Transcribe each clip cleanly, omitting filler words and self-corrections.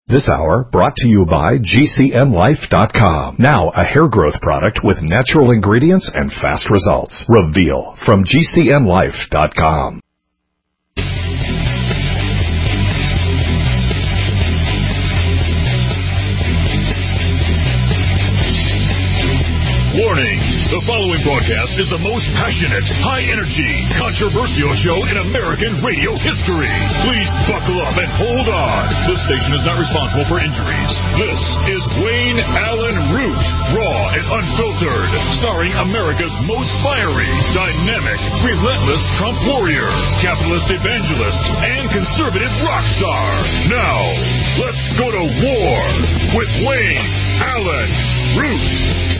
This hour brought to you by GCNlife.com. Now a hair growth product with natural ingredients and fast results. Reveal from GCNlife.com. Warning! The following broadcast is the most passionate, high-energy, controversial show in American radio history. Please buckle up and hold on. This station is not responsible for injuries. This is Wayne Allen Root, raw and unfiltered, starring America's most fiery, dynamic, relentless Trump warrior, capitalist evangelist, and conservative rock star. Now, let's go to war with Wayne Allen Root.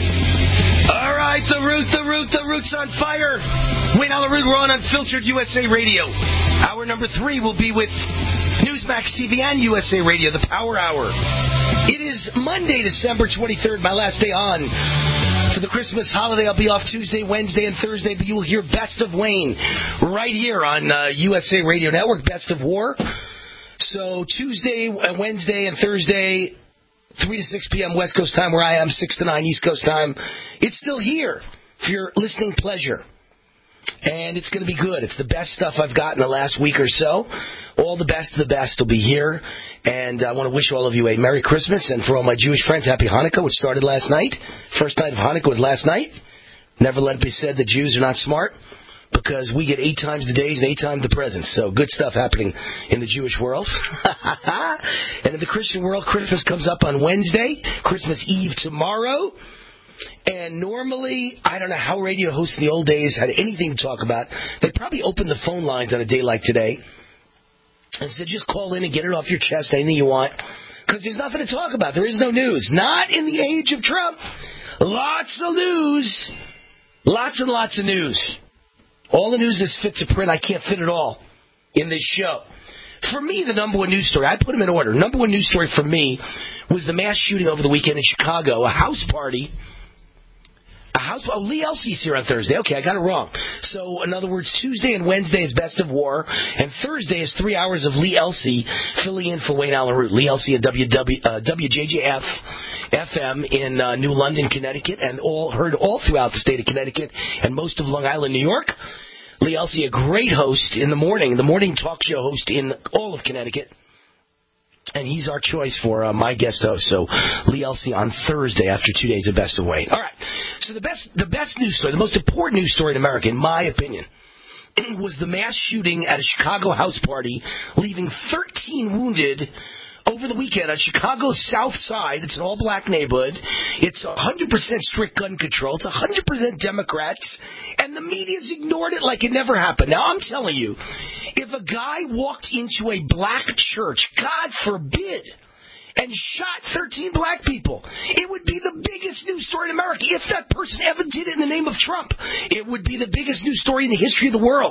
All right, the root's on fire. Wayne Allen Root, we're on Unfiltered USA Radio. Hour number 3 will be with Newsmax TV and USA Radio, the Power Hour. It is Monday, December 23rd, my last day on for the Christmas holiday. I'll be off Tuesday, Wednesday, and Thursday, but you will hear Best of Wayne right here on USA Radio Network, Best of War. So Tuesday, Wednesday, and Thursday, 3 to 6 p.m. West Coast time where I am, 6 to 9 East Coast time. It's still here for your listening pleasure. And it's going to be good. It's the best stuff I've got in the last week or so. All the best of the best will be here. And I want to wish all of you a Merry Christmas. And for all my Jewish friends, Happy Hanukkah, which started last night. First night of Hanukkah was last night. Never let it be said that Jews are not smart, because we get 8 times the days and 8 times the presents. So good stuff happening in the Jewish world. And in the Christian world, Christmas comes up on Wednesday, Christmas Eve tomorrow. And normally, I don't know how radio hosts in the old days had anything to talk about. They probably opened the phone lines on a day like today and said, just call in and get it off your chest, anything you want. Because there's nothing to talk about. There is no news. Not in the age of Trump. Lots of news. Lots and lots of news. All the news is fit to print. I can't fit it all in this show. For me, the number one news story, I put them in order. Number one news story for me was the mass shooting over the weekend in Chicago, a house party. Lee Elsey's here on Thursday. Okay, I got it wrong. So, in other words, Tuesday and Wednesday is Best of War, and Thursday is 3 hours of Lee Elsey filling in for Wayne Allen Root. Lee Elsey at WJJF FM in New London, Connecticut, and heard all throughout the state of Connecticut and most of Long Island, New York. Lee Elsey, a great host in the morning talk show host in all of Connecticut. And he's our choice for my guest host. So Lee Elsey on Thursday after 2 days of Best of Wayne. All right. So the best news story, the most important news story in America, in my opinion, was the mass shooting at a Chicago house party, leaving 13 wounded over the weekend on Chicago's South Side. It's an all-black neighborhood. It's 100% strict gun control. It's 100% Democrats. And the media's ignored it like it never happened. Now, I'm telling you, if a guy walked into a black church, God forbid, and shot 13 black people, it would be the biggest news story in America. If that person ever did it in the name of Trump, it would be the biggest news story in the history of the world.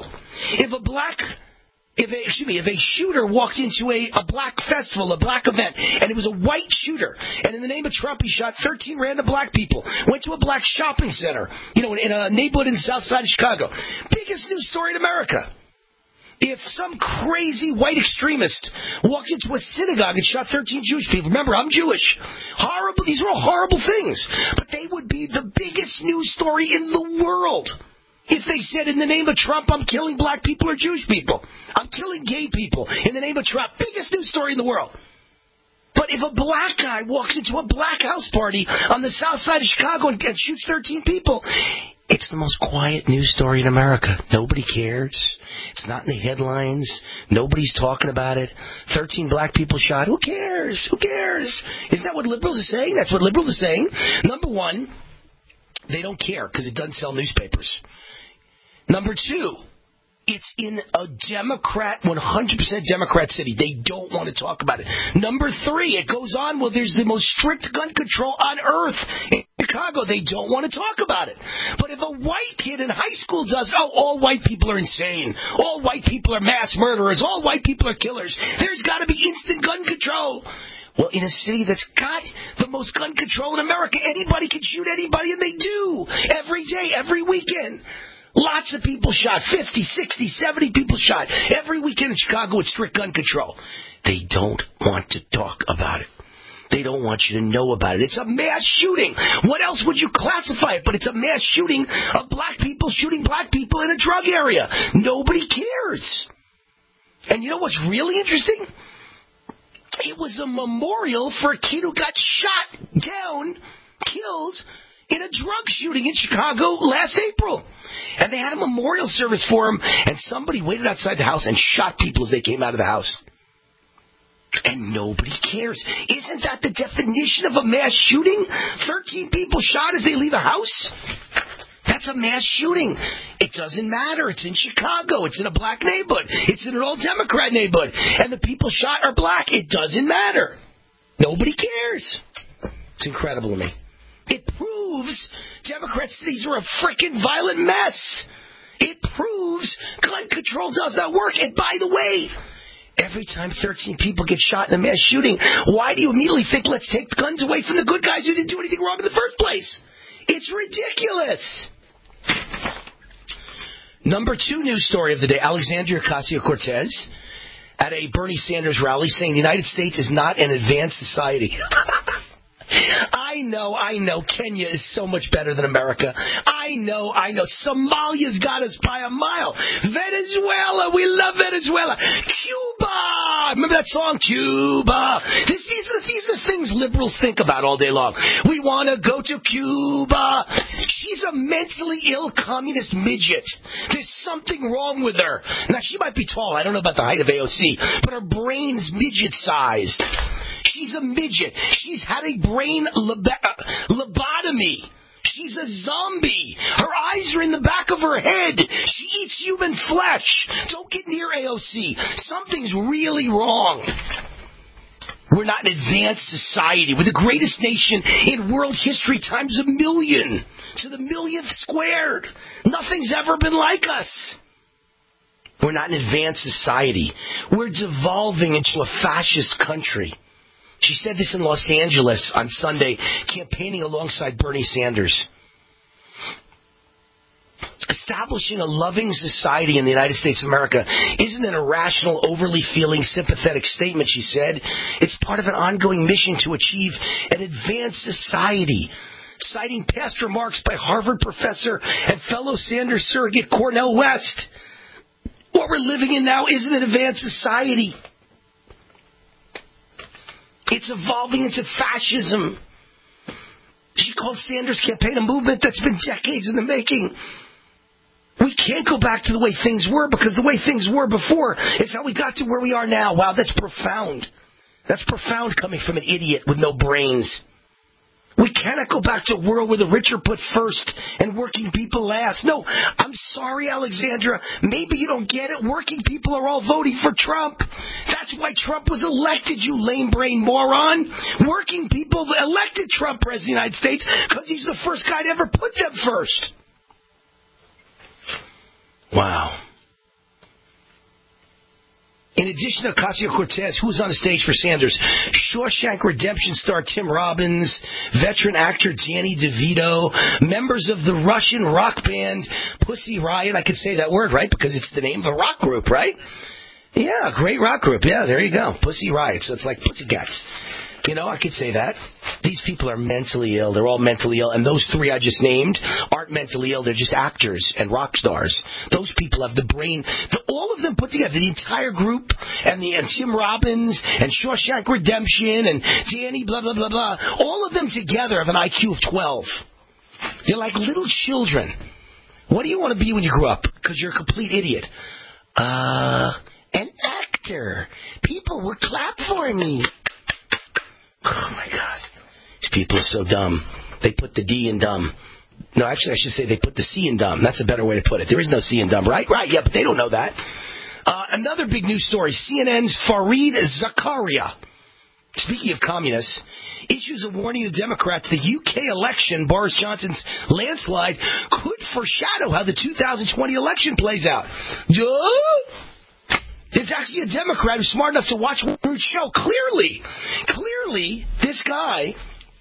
If a shooter walked into a black festival, a black event, and it was a white shooter, and in the name of Trump he shot 13 random black people, went to a black shopping center, in a neighborhood in the south side of Chicago, biggest news story in America. If some crazy white extremist walks into a synagogue and shot 13 Jewish people, remember, I'm Jewish. Horrible, these are all horrible things, but they would be the biggest news story in the world. If they said, in the name of Trump, I'm killing black people or Jewish people. I'm killing gay people in the name of Trump. Biggest news story in the world. But if a black guy walks into a black house party on the south side of Chicago and shoots 13 people, it's the most quiet news story in America. Nobody cares. It's not in the headlines. Nobody's talking about it. 13 black people shot. Who cares? Who cares? Isn't that what liberals are saying? That's what liberals are saying. Number one, they don't care because it doesn't sell newspapers. Number two, it's in a Democrat, 100% Democrat city. They don't want to talk about it. Number three, it goes on, well, there's the most strict gun control on earth in Chicago. They don't want to talk about it. But if a white kid in high school does, all white people are insane. All white people are mass murderers. All white people are killers. There's got to be instant gun control. Well, in a city that's got the most gun control in America, anybody can shoot anybody, and they do. Every day, every weekend. Lots of people shot, 50, 60, 70 people shot every weekend in Chicago with strict gun control. They don't want to talk about it. They don't want you to know about it. It's a mass shooting. What else would you classify it? But it's a mass shooting of black people shooting black people in a drug area. Nobody cares. And you know what's really interesting? It was a memorial for a kid who got shot down, killed, in a drug shooting in Chicago last April. And they had a memorial service for him, and somebody waited outside the house and shot people as they came out of the house. And nobody cares. Isn't that the definition of a mass shooting? 13 people shot as they leave a house? That's a mass shooting. It doesn't matter. It's in Chicago. It's in a black neighborhood. It's in an all-Democrat neighborhood. And the people shot are black. It doesn't matter. Nobody cares. It's incredible to me. It proves Democrat cities are a freaking violent mess. It proves gun control does not work. And by the way, every time 13 people get shot in a mass shooting, why do you immediately think, let's take the guns away from the good guys who didn't do anything wrong in the first place? It's ridiculous. Number 2 news story of the day, Alexandria Ocasio-Cortez at a Bernie Sanders rally saying the United States is not an advanced society. I know. Kenya is so much better than America. I know. Somalia's got us by a mile. Venezuela, we love Venezuela. Cuba, remember that song, Cuba? These are things liberals think about all day long. We want to go to Cuba. She's a mentally ill communist midget. There's something wrong with her. Now, she might be tall. I don't know about the height of AOC, but her brain's midget-sized. She's a midget. She's had a brain lobotomy. She's a zombie. Her eyes are in the back of her head. She eats human flesh. Don't get near AOC. Something's really wrong. We're not an advanced society. We're the greatest nation in world history times 1,000,000. To the millionth squared. Nothing's ever been like us. We're not an advanced society. We're devolving into a fascist country. She said this in Los Angeles on Sunday, campaigning alongside Bernie Sanders. Establishing a loving society in the United States of America isn't an irrational, overly feeling, sympathetic statement, she said. It's part of an ongoing mission to achieve an advanced society. Citing past remarks by Harvard professor and fellow Sanders surrogate Cornel West. What we're living in now isn't an advanced society. It's evolving into fascism. She called Sanders' campaign a movement that's been decades in the making. We can't go back to the way things were because the way things were before is how we got to where we are now. Wow, that's profound. That's profound coming from an idiot with no brains. We cannot go back to a world where the rich are put first and working people last. No, I'm sorry, Alexandra. Maybe you don't get it. Working people are all voting for Trump. That's why Trump was elected, you lame-brain moron. Working people elected Trump president of the United States because he's the first guy to ever put them first. Wow. In addition to Ocasio-Cortez, who was on the stage for Sanders, Shawshank Redemption star Tim Robbins, veteran actor Danny DeVito, members of the Russian rock band Pussy Riot. I could say that word, right? Because it's the name of a rock group, right? Yeah, great rock group. Yeah, there you go. Pussy Riot. So it's like Pussycats. You know, I could say that. These people are mentally ill. They're all mentally ill. And those 3 I just named aren't mentally ill. They're just actors and rock stars. Those people have the brain. All of them put together, the entire group, and Tim Robbins, and Shawshank Redemption, and Danny blah, blah, blah, blah. All of them together have an IQ of 12. They're like little children. What do you want to be when you grow up? Because you're a complete idiot. An actor. People will clap for me. Oh, my God. These people are so dumb. They put the D in dumb. No, actually, I should say they put the C in dumb. That's a better way to put it. There is no C in dumb, right? Right, yeah, but they don't know that. Another big news story. CNN's Fareed Zakaria, speaking of communists, issues a warning to Democrats the UK election, Boris Johnson's landslide, could foreshadow how the 2020 election plays out. Duh! It's actually a Democrat who's smart enough to watch Ruth's show. Clearly, this guy,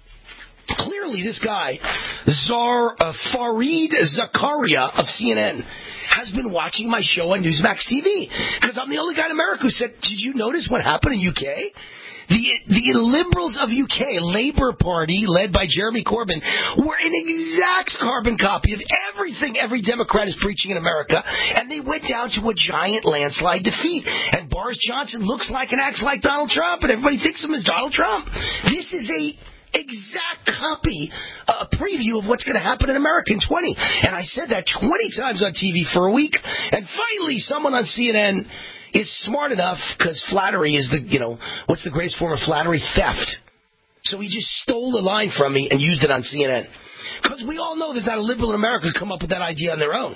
Fareed Zakaria of CNN, has been watching my show on Newsmax TV. Because I'm the only guy in America who said, did you notice what happened in UK? The Liberals of UK, Labour Party, led by Jeremy Corbyn, were an exact carbon copy of everything every Democrat is preaching in America, and they went down to a giant landslide defeat. And Boris Johnson looks like and acts like Donald Trump, and everybody thinks of him as Donald Trump. This is a exact copy, a preview of what's going to happen in America in 20. And I said that 20 times on TV for a week, and finally someone on CNN is smart enough, because flattery is what's the greatest form of flattery? Theft. So he just stole the line from me and used it on CNN. Because we all know there's not a liberal in America who come up with that idea on their own.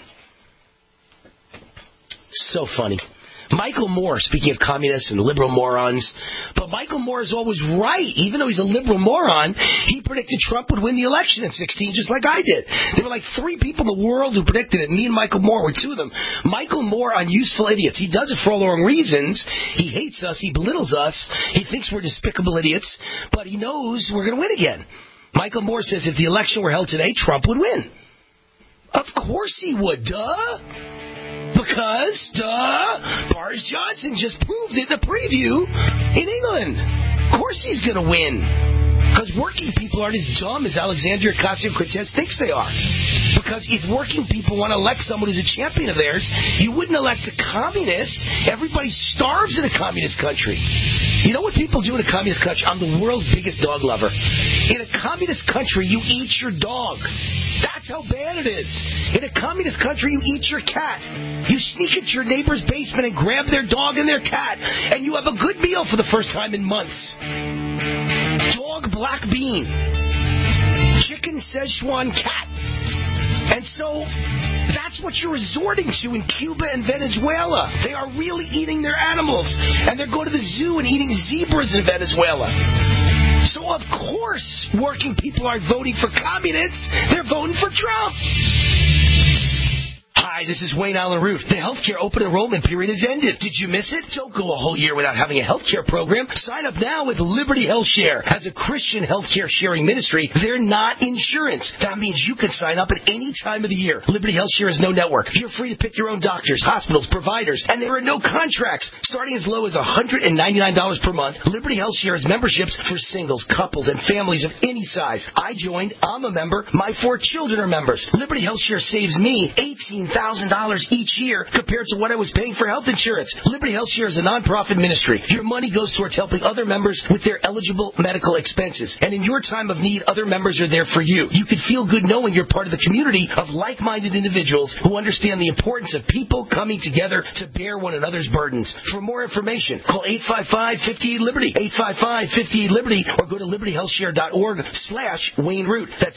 So funny. Michael Moore, speaking of communists and liberal morons, but Michael Moore is always right. Even though he's a liberal moron, he predicted Trump would win the election in 2016, just like I did. There were like 3 people in the world who predicted it. Me and Michael Moore were 2 of them. Michael Moore on Useful Idiots. He does it for all the wrong reasons. He hates us. He belittles us. He thinks we're despicable idiots, but he knows we're going to win again. Michael Moore says if the election were held today, Trump would win. Of course he would, duh. Because, Boris Johnson just proved it in a preview in England. Of course he's going to win. Because working people aren't as dumb as Alexandria Ocasio-Cortez thinks they are. Because if working people want to elect someone who's a champion of theirs, you wouldn't elect a communist. Everybody starves in a communist country. You know what people do in a communist country? I'm the world's biggest dog lover. In a communist country, you eat your dog. That's how bad it is. In a communist country, you eat your cat. You sneak into your neighbor's basement and grab their dog and their cat, and you have a good meal for the first time in months. Dog black bean. Chicken Szechuan cat. And so that's what you're resorting to in Cuba and Venezuela. They are really eating their animals. And they're going to the zoo and eating zebras in Venezuela. So, of course, working people aren't voting for communists. They're voting for Trump. Hi, this is Wayne Allen Root. The healthcare open enrollment period has ended. Did you miss it? Don't go a whole year without having a healthcare program. Sign up now with Liberty Health Share. As a Christian healthcare sharing ministry, they're not insurance. That means you can sign up at any time of the year. Liberty Health Share is no network. You're free to pick your own doctors, hospitals, providers, and there are no contracts. Starting as low as $199 per month, Liberty Health Share has memberships for singles, couples, and families of any size. I joined. I'm a member. My 4 children are members. Liberty Health Share saves me $18,000 each year compared to what I was paying for health insurance. Liberty Health Share is a non-profit ministry. Your money goes towards helping other members with their eligible medical expenses. And in your time of need, other members are there for you. You can feel good knowing you're part of the community of like-minded individuals who understand the importance of people coming together to bear one another's burdens. For more information, call 855-58-LIBERTY, 855-58-LIBERTY, or go to libertyhealthshare.org/Wayne Root. That's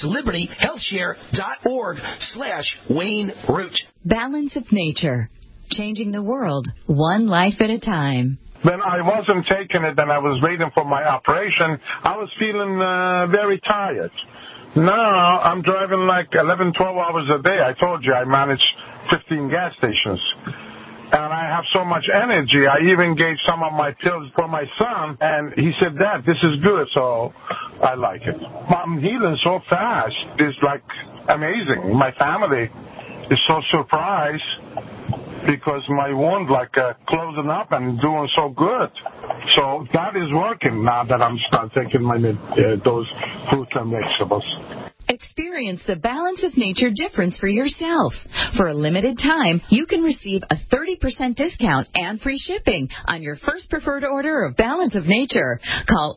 libertyhealthshare.org/Wayne Root. Balance of Nature, changing the world one life at a time. When I wasn't taking it and I was waiting for my operation, I was feeling very tired. Now I'm driving like 11, 12 hours a day. I told you I manage 15 gas stations. And I have so much energy. I even gave some of my pills for my son, and he said, Dad, this is good, so I like it. I'm healing so fast. It's like amazing. My family is so surprised because my wound closing up and doing so good. So that is working now that I'm start taking my those fruits and vegetables. Experience the Balance of Nature difference for yourself. For a limited time, you can receive a 30% discount and free shipping on your first preferred order of Balance of Nature. Call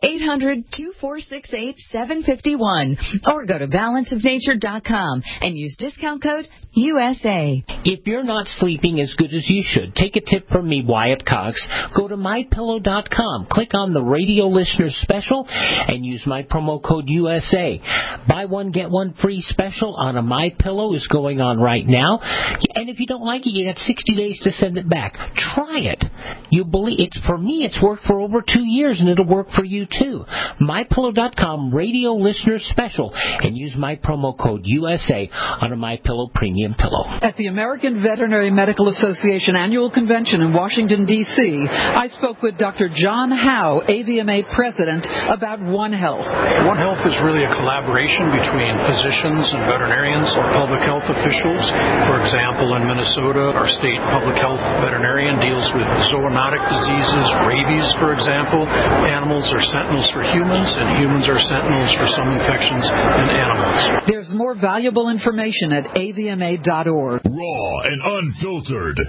800-2468-751 or go to balanceofnature.com and use discount code USA. If you're not sleeping as good as you should, take a tip from me, Wyatt Cox. Go to MyPillow.com, click on the radio listener special, and use my promo code USA. Buy one, get one free special on a MyPillow is going on right now. And if you don't like it, you got 60 days to send it back. Try it. You believe it's for me, it's worked for over 2 years, and it'll work for you too. MyPillow.com radio listener special, and use my promo code USA on a MyPillow premium pillow. At the American Veterinary Medical Association annual convention in Washington, D.C., I spoke with Dr. John Howe, AVMA president, about One Health. One Health is really a collaboration between physicians and veterinarians or public health officials. For example, in Minnesota, our state public health veterinarian deals with zoonotic diseases, rabies, for example. Animals are sentinels for humans, and humans are sentinels for some infections in animals. There's more valuable information at avma.org. Raw and unfiltered.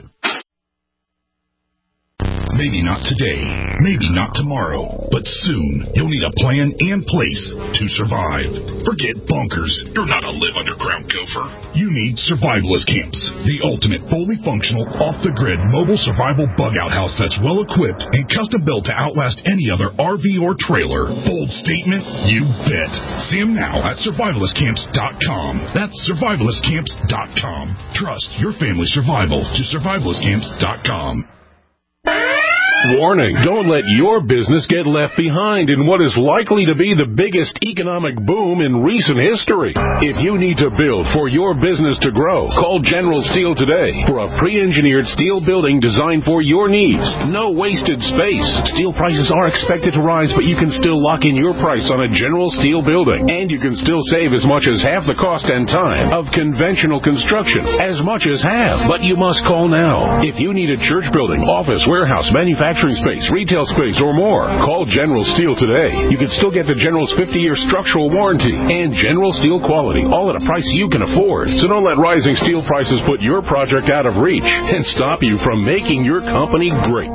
Maybe not today, maybe not tomorrow, but soon you'll need a plan and place to survive. Forget bunkers. You're not a live underground gopher. You need survivalist camps, the ultimate fully functional, off-the-grid mobile survival bug-out house that's well-equipped and custom-built to outlast any other RV or trailer. Bold statement? You bet. See them now at survivalistcamps.com. That's survivalistcamps.com. Trust your family's survival to survivalistcamps.com. Warning, don't let your business get left behind in what is likely to be the biggest economic boom in recent history. If you need to build for your business to grow, call General Steel today for a pre-engineered steel building designed for your needs. No wasted space. Steel prices are expected to rise, but you can still lock in your price on a General Steel building. And you can still save as much as half the cost and time of conventional construction. As much as half. But you must call now. If you need a church building, office, warehouse, manufacturing space, retail space, or more, call General Steel today. You can still get the General's 50-year structural warranty and General Steel quality, all at a price you can afford. So don't let rising steel prices put your project out of reach and stop you from making your company great.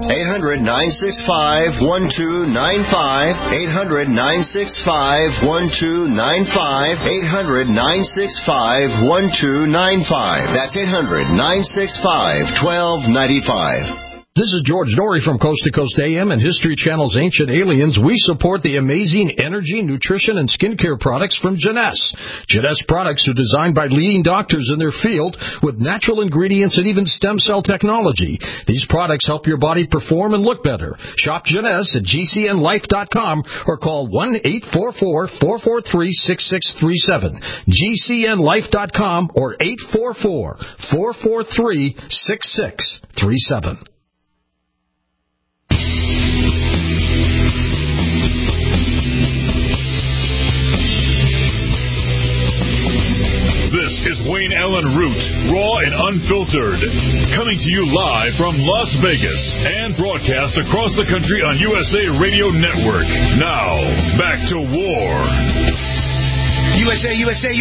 800-965-1295. 800-965-1295. 800-965-1295. That's 800-965-1295. This is George Norrie from Coast to Coast AM and History Channel's Ancient Aliens. We support the amazing energy, nutrition, and skincare products from Jeunesse. Jeunesse products are designed by leading doctors in their field with natural ingredients and even stem cell technology. These products help your body perform and look better. Shop Jeunesse at gcnlife.com or call 1-844-443-6637. gcnlife.com or 844-443-6637. This is Wayne Allen Root, raw and unfiltered, coming to you live from Las Vegas and broadcast across the country on USA Radio Network. Now, back to war. USA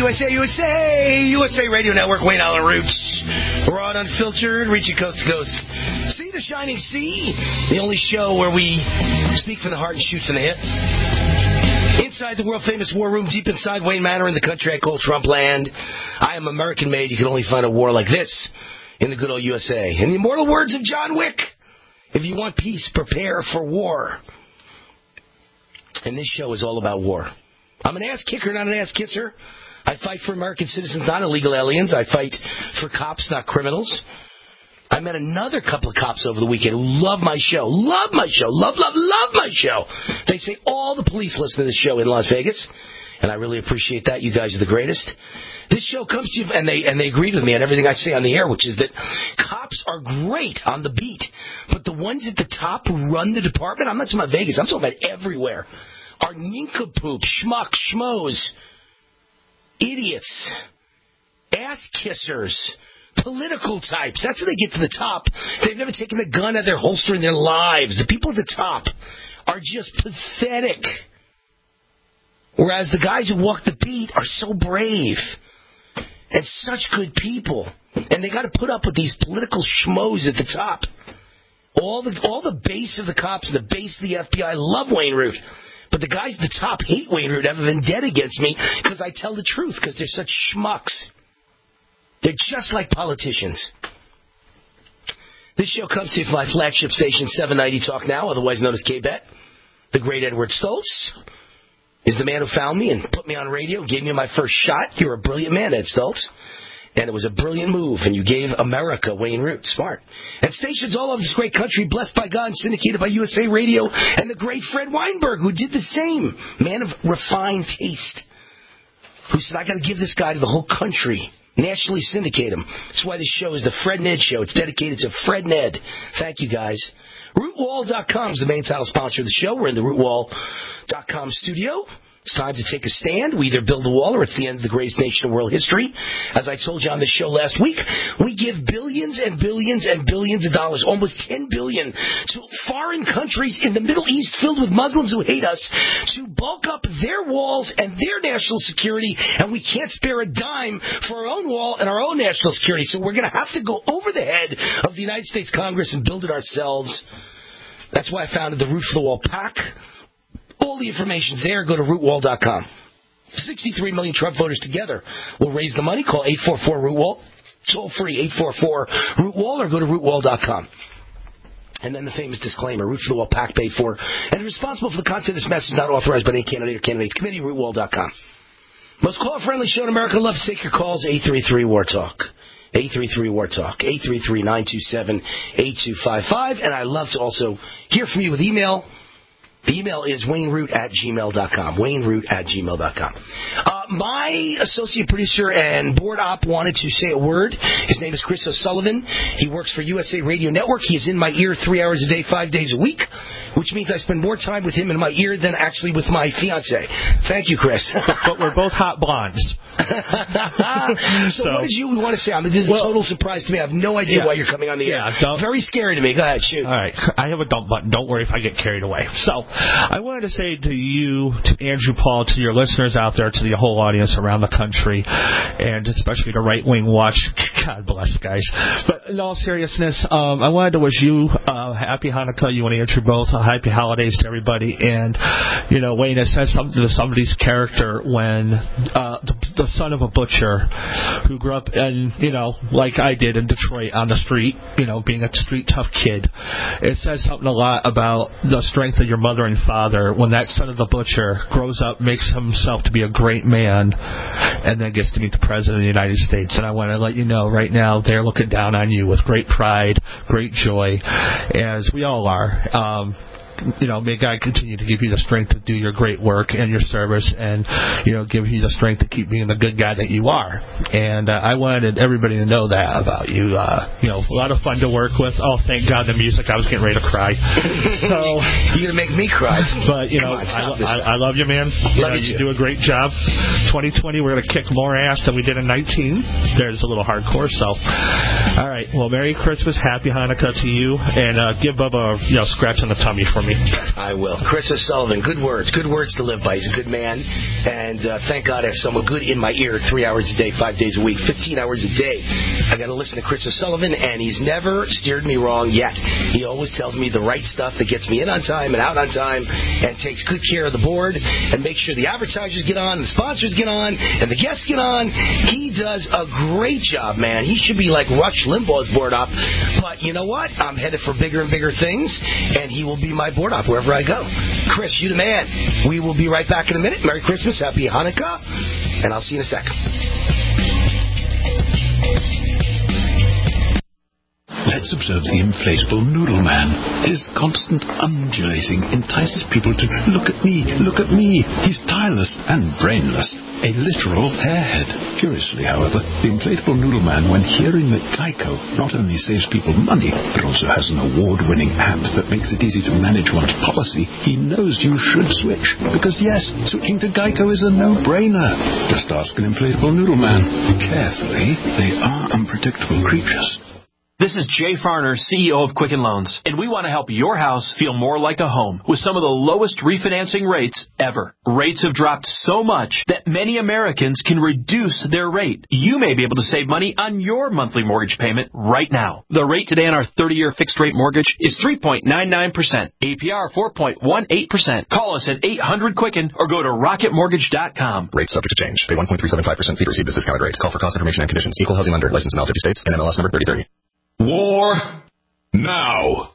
Radio Network, Wayne Allen Roots. Raw and unfiltered, reaching coast to coast. See the Shining Sea, the only show where we speak from the heart and shoot from the hip. Inside the world-famous war room, deep inside Wayne Manor in the country I call Trump land. I am American-made. You can only find a war like this in the good old USA. In the immortal words of John Wick, if you want peace, prepare for war. And this show is all about war. I'm an ass kicker, not an ass kisser. I fight for American citizens, not illegal aliens. I fight for cops, not criminals. I met another couple of cops over the weekend who love my show. Love my show. Love my show. They say all the police listen to this show in Las Vegas, and I really appreciate that. You guys are the greatest. This show comes to you, and they agreed with me on everything I say on the air, which is that cops are great on the beat, but the ones at the top who run the department, I'm not talking about Vegas, I'm talking about everywhere, are nincompoop, schmuck, schmoes, idiots, ass kissers, political types. That's when they get to the top. They've never taken a gun out of their holster in their lives. The people at the top are just pathetic. Whereas the guys who walk the beat are so brave and such good people. And they got to put up with these political schmoes at the top. All the base of the cops and the base of the FBI love Wayne Root. But the guys at the top hate Wayne Root, have a vendetta against me because I tell the truth, because they're such schmucks. They're just like politicians. This show comes to you from my flagship station, 790 Talk Now, otherwise known as K-Bet. The great Edward Stoltz is the man who found me and put me on radio, gave me my first shot. You're a brilliant man, Ed Stoltz. And it was a brilliant move, and you gave America Wayne Root. Smart. And stations all over this great country, blessed by God, syndicated by USA Radio, and the great Fred Weinberg, who did the same. Man of refined taste. Who said, I got to give this guy to the whole country. Nationally syndicate him. That's why this show is the Fred Ned Show. It's dedicated to Fred Ned. Thank you, guys. RootWall.com is the main title sponsor of the show. We're in the RootWall.com studio. It's time to take a stand. We either build a wall or it's the end of the greatest nation in world history. As I told you on the show last week, we give billions and billions and billions of dollars, almost $10 billion, to foreign countries in the Middle East filled with Muslims who hate us to bulk up their walls and their national security, and we can't spare a dime for our own wall and our own national security. So we're going to have to go over the head of the United States Congress and build it ourselves. That's why I founded the Root for the Wall PAC. All the information's there. Go to rootwall.com. 63 million Trump voters together will raise the money. Call 844-ROOT-WALL. Toll free, 844-ROOT-WALL, or go to rootwall.com. And then the famous disclaimer, Root for the Wall PAC paid for and is responsible for the content of this message not authorized by any candidate or candidates committee, rootwall.com. Most caller-friendly show in America. Love to take your calls, 833-WAR-TALK. 833-WAR-TALK, 833-927-8255. And I love to also hear from you with email. The email is wayneroot@gmail.com. wayneroot@gmail.com. My associate producer and board op wanted to say a word. His name is Chris O'Sullivan. He works for USA Radio Network. He is in my ear 3 hours a day, 5 days a week, which means I spend more time with him in my ear than actually with my fiancée. Thank you, Chris. But we're both hot blondes. So what did you want to say? This is a total surprise to me. I have no idea why you're coming on the air. Very scary to me. Go ahead, shoot. All right. I have a dump button. Don't worry if I get carried away. So I wanted to say to you, to Andrew Paul, to your listeners out there, to the whole audience around the country, and especially the right-wing watch, God bless, guys. But in all seriousness, I wanted to wish you happy Hanukkah, you and Andrew both, happy holidays to everybody. And, Wayne, it says something to somebody's character when the son of a butcher who grew up in, like I did in Detroit on the street, being a street tough kid, it says something a lot about the strength of your mother and father when that son of the butcher grows up, makes himself to be a great man, and then gets to meet the President of the United States. And I want to let you know right now they're looking down on you with great pride, great joy, as we all are. May God continue to give you the strength to do your great work and your service, and give you the strength to keep being the good guy that you are. And I wanted everybody to know that about you. A lot of fun to work with. Oh, thank God, the music! I was getting ready to cry. So you're gonna make me cry. But I love you, man. You do a great job. 2020, we're gonna kick more ass than we did in 19. There's a little hardcore. So, all right. Well, Merry Christmas, Happy Hanukkah to you, and give Bubba a scratch on the tummy for me. I will. Chris O'Sullivan, good words to live by. He's a good man, and thank God I have someone good in my ear 3 hours a day, 5 days a week, 15 hours a day. I got to listen to Chris O'Sullivan, and he's never steered me wrong yet. He always tells me the right stuff that gets me in on time and out on time, and takes good care of the board, and makes sure the advertisers get on, the sponsors get on, and the guests get on. He does a great job, man. He should be like Rush Limbaugh's board op, but you know what? I'm headed for bigger and bigger things, and he will be my board op wherever I go. Chris, you the man. We will be right back in a minute. Merry Christmas, Happy Hanukkah, and I'll see you in a second. Let's observe the inflatable noodle man. His constant undulating entices people to look at me. He's tireless and brainless. A literal airhead. Curiously, however, the inflatable noodle man, when hearing that Geico not only saves people money, but also has an award-winning app that makes it easy to manage one's policy, he knows you should switch. Because yes, switching to Geico is a no-brainer. Just ask an inflatable noodle man. Carefully, they are unpredictable creatures. This is Jay Farner, CEO of Quicken Loans, and we want to help your house feel more like a home with some of the lowest refinancing rates ever. Rates have dropped so much that many Americans can reduce their rate. You may be able to save money on your monthly mortgage payment right now. The rate today on our 30-year fixed-rate mortgage is 3.99%, APR 4.18%. Call us at 800-QUICKEN or go to rocketmortgage.com. Rates subject to change. Pay 1.375% fee to receive this discounted rate. Call for cost information and conditions. Equal housing lender. Licensed in all 50 states and MLS number 3030. War now.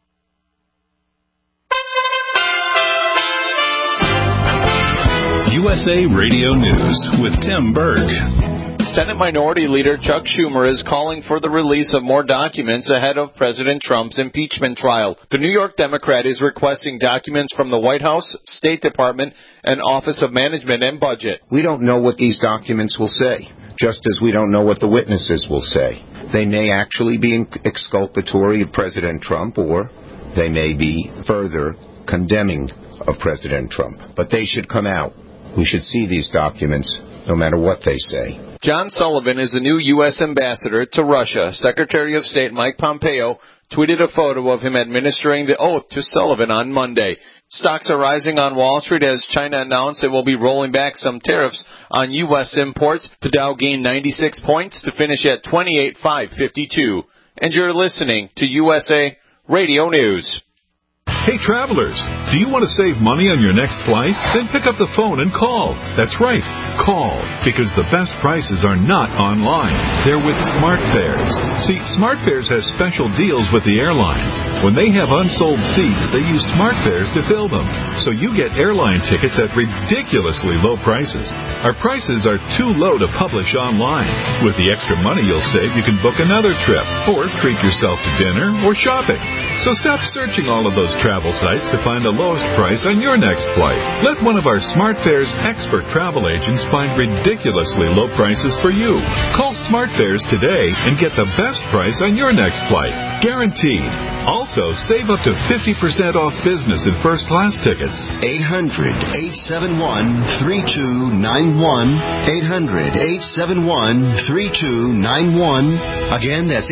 USA Radio News with Tim Berg. Senate Minority Leader Chuck Schumer is calling for the release of more documents ahead of President Trump's impeachment trial. The New York Democrat is requesting documents from the White House, State Department, and Office of Management and Budget. We don't know what these documents will say, just as we don't know what the witnesses will say. They may actually be exculpatory of President Trump, or they may be further condemning of President Trump. But they should come out. We should see these documents, no matter what they say. John Sullivan is the new U.S. ambassador to Russia. Secretary of State Mike Pompeo tweeted a photo of him administering the oath to Sullivan on Monday. Stocks are rising on Wall Street as China announced it will be rolling back some tariffs on U.S. imports. The Dow gained 96 points to finish at 28,552. And you're listening to USA Radio News. Hey, travelers, do you want to save money on your next flight? Then pick up the phone and call. That's right, call, because the best prices are not online. They're with SmartFares. See, SmartFares has special deals with the airlines. When they have unsold seats, they use SmartFares to fill them. So you get airline tickets at ridiculously low prices. Our prices are too low to publish online. With the extra money you'll save, you can book another trip, or treat yourself to dinner or shopping. So stop searching all of those travel sites to find the lowest price on your next flight. Let one of our SmartFares expert travel agents find ridiculously low prices for you. Call SmartFares today and get the best price on your next flight. Guaranteed. Also, save up to 50% off business and first-class tickets. 800-871-3291. 800-871-3291. Again, that's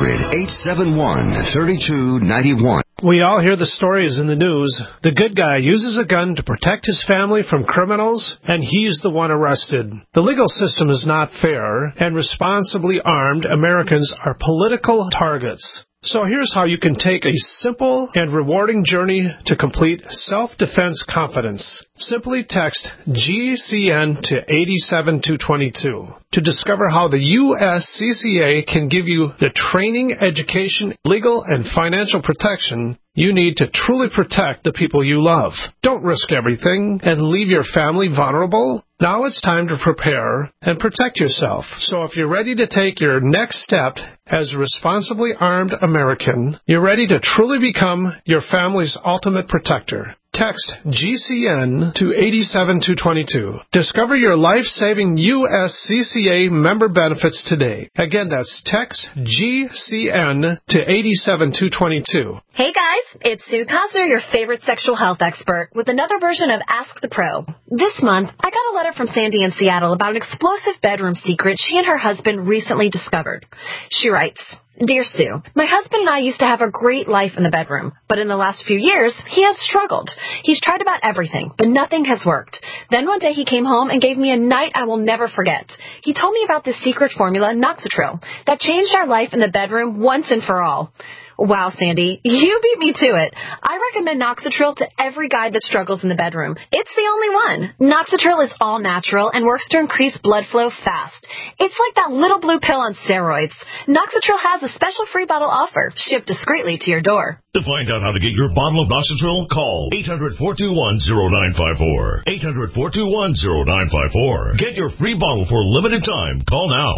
800-871-3291. We all hear the stories in the news. The good guy uses a gun to protect his family from criminals, and he's the one arrested. The legal system is not fair, and responsibly armed Americans are political targets. So here's how you can take a simple and rewarding journey to complete self-defense confidence. Simply text GCN to 87222 to discover how the USCCA can give you the training, education, legal, and financial protection you need to truly protect the people you love. Don't risk everything and leave your family vulnerable. Now it's time to prepare and protect yourself. So if you're ready to take your next step as a responsibly armed American, you're ready to truly become your family's ultimate protector. Text GCN to 87222. Discover your life-saving USCCA member benefits today. Again, that's text GCN to 87222. Hey guys, it's Sue Cosner, your favorite sexual health expert, with another version of Ask the Pro. This month, I got a letter from Sandy in Seattle about an explosive bedroom secret she and her husband recently discovered. She writes, Dear Sue, my husband and I used to have a great life in the bedroom, but in the last few years, he has struggled. He's tried about everything, but nothing has worked. Then one day he came home and gave me a night I will never forget. He told me about this secret formula, Noxatril, that changed our life in the bedroom once and for all. Wow, Sandy, you beat me to it. I recommend Noxatril to every guy that struggles in the bedroom. It's the only one. Noxatril is all natural and works to increase blood flow fast. It's like that little blue pill on steroids. Noxatril has a special free bottle offer, shipped discreetly to your door. To find out how to get your bottle of Noxatril, call 800-421-0954. 800-421-0954. Get your free bottle for a limited time. Call now.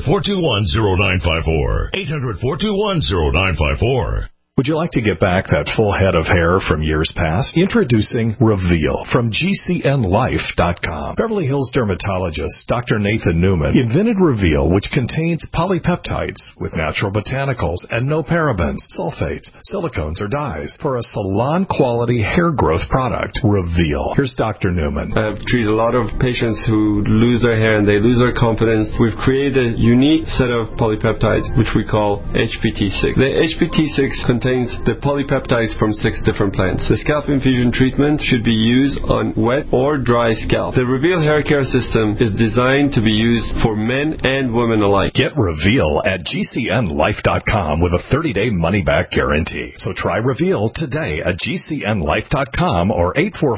800-421-0954. 800-421-0954. Would you like to get back that full head of hair from years past? Introducing Reveal from GCNLife.com. Beverly Hills dermatologist Dr. Nathan Newman invented Reveal, which contains polypeptides with natural botanicals and no parabens, sulfates, silicones, or dyes for a salon-quality hair growth product. Reveal. Here's Dr. Newman. I've treated a lot of patients who lose their hair and they lose their confidence. We've created a unique set of polypeptides, which we call HPT6. The HPT6 contains the polypeptides from 6 different plants. The scalp infusion treatment should be used on wet or dry scalp. The Reveal hair care system is designed to be used for men and women alike. Get Reveal at GCNLife.com with a 30-day money-back guarantee. So try Reveal today at GCNLife.com or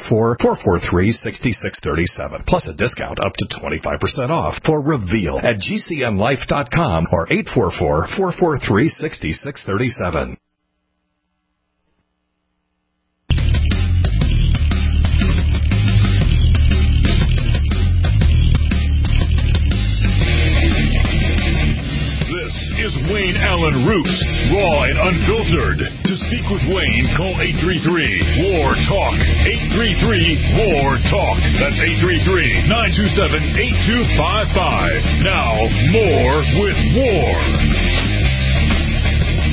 844-443-6637. Plus a discount up to 25% off for Reveal at GCNLife.com or 844-443-6637. Wayne Allen Root, raw and unfiltered. To speak with Wayne, call 833-WAR-TALK. 833-WAR-TALK. That's 833-927-8255. Now, more with War.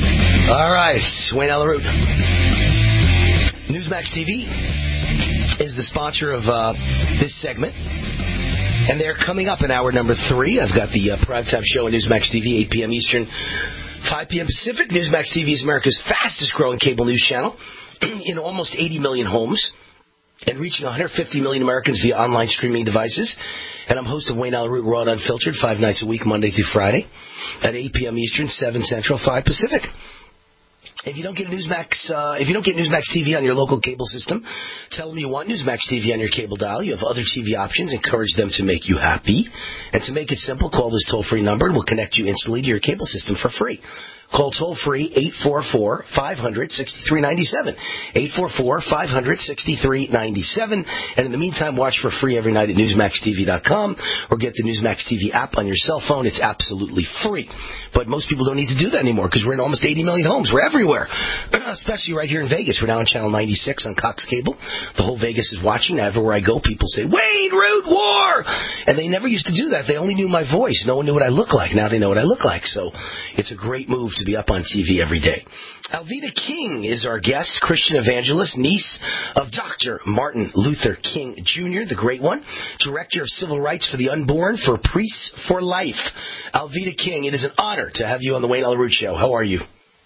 All right, Wayne Allen Root. Newsmax TV is is the sponsor of this segment. And they're coming up in hour number 3. I've got the primetime show on Newsmax TV, 8 p.m. Eastern, 5 p.m. Pacific. Newsmax TV is America's fastest-growing cable news channel in almost 80 million homes and reaching 150 million Americans via online streaming devices. And I'm host of Wayne Allyn Root, Raw and Unfiltered, 5 nights a week, Monday through Friday, at 8 p.m. Eastern, 7 Central, 5 Pacific. If you don't get Newsmax TV on your local cable system, tell them you want Newsmax TV on your cable dial. You have other TV options. Encourage them to make you happy. And to make it simple, call this toll-free number and we'll connect you instantly to your cable system for free. Call toll-free 844-500-6397. 844-500-6397. And in the meantime, watch for free every night at NewsmaxTV.com or get the Newsmax TV app on your cell phone. It's absolutely free. But most people don't need to do that anymore because we're in almost 80 million homes. We're everywhere, especially right here in Vegas. We're now on Channel 96 on Cox Cable. The whole Vegas is watching. Now, everywhere I go, people say, Wayne Root War! And they never used to do that. They only knew my voice. No one knew what I look like. Now they know what I look like. So it's a great move to be up on TV every day. Alveda King is our guest, Christian evangelist, niece of Dr. Martin Luther King Jr., the great one, Director of Civil Rights for the Unborn for Priests for Life. Alveda King, it is an honor to have you on the Wayne Allyn Root Show. How are you?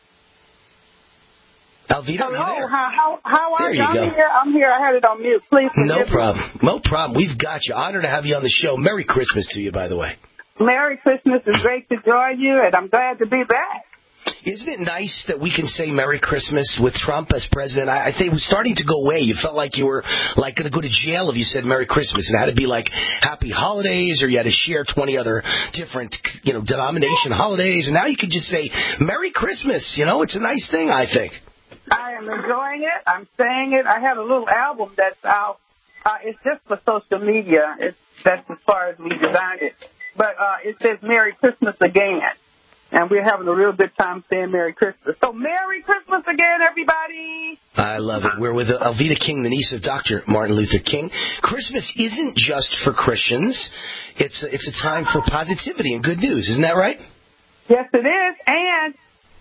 Alveda, hello, are you there? How are you? There you go. I'm here. I had it on mute. Please forgive No me. problem. No problem. We've got you. Honor to have you on the show. Merry Christmas to you, by the way. Merry Christmas. It's great to join you, and I'm glad to be back. Isn't it nice that we can say Merry Christmas with Trump as president? I think it was starting to go away. You felt like you were like going to go to jail if you said Merry Christmas. It had to be like Happy Holidays, or you had to share 20 other different, denomination holidays. And now you can just say Merry Christmas. It's a nice thing, I think. I am enjoying it. I'm saying it. I have a little album that's out. It's just for social media. That's as far as we designed it. But it says Merry Christmas again. And we're having a real good time saying Merry Christmas. So Merry Christmas again, everybody. I love it. We're with Alveda King, the niece of Dr. Martin Luther King. Christmas isn't just for Christians. It's a time for positivity and good news. Isn't that right? Yes, it is. And